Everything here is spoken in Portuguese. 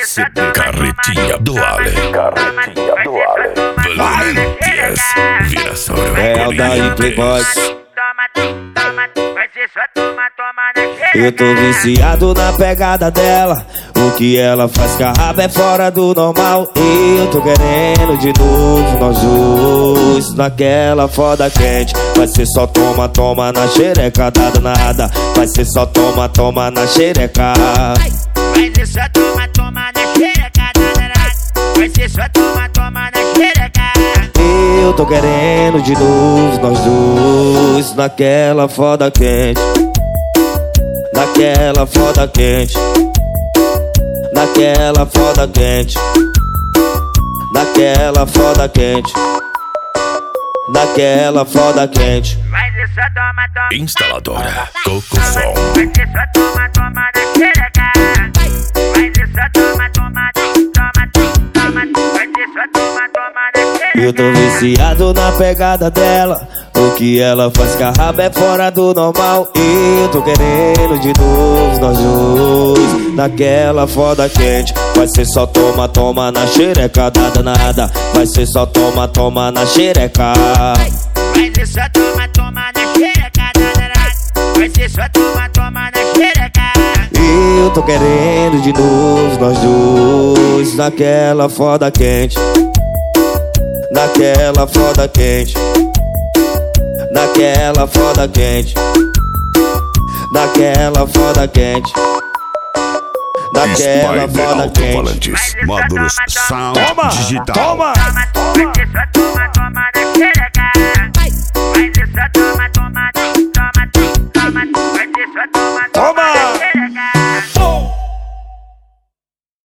CD Carretinha do Ale. Carretinha do Ale. Volume 10. Vira só É o daí Playboy. Eu tô viciado na pegada dela. O que ela faz com a raba é fora do normal. Eu tô querendo de novo nós dois naquela foda quente. Vai ser só toma, toma na xereca, dada nada. Vai ser só toma, toma na xereca. Vai ser só toma, toma na xereca, danada. Vai ser só toma, toma na xereca. Eu tô querendo de novo nós dois naquela foda quente. Naquela foda quente. Naquela foda quente. Naquela foda quente. Naquela foda quente. Vai ser só toma, toma. Instaladora Cocosom. Vai ser só toma, toma na xereca. Vai ser só toma, toma, toma, toma. Vai ser só toma, toma na xereca. Eu tô viciado na pegada dela. O que ela faz com a raba é fora do normal. Eu tô querendo de novo nós dois naquela foda quente. Vai ser só toma, toma na xereca, dada nada. Vai ser só toma, toma na xereca. Vai ser só toma, toma na xereca, danada. Vai ser só toma, toma na xereca. Eu tô querendo de novo nós dois naquela foda quente. Naquela foda quente. Naquela foda quente. Naquela foda quente. Naquela Spider foda quente. Alto-falantes. Módulos Sound Toma, Digital. toma. Vai ser só toma, toma na xereca.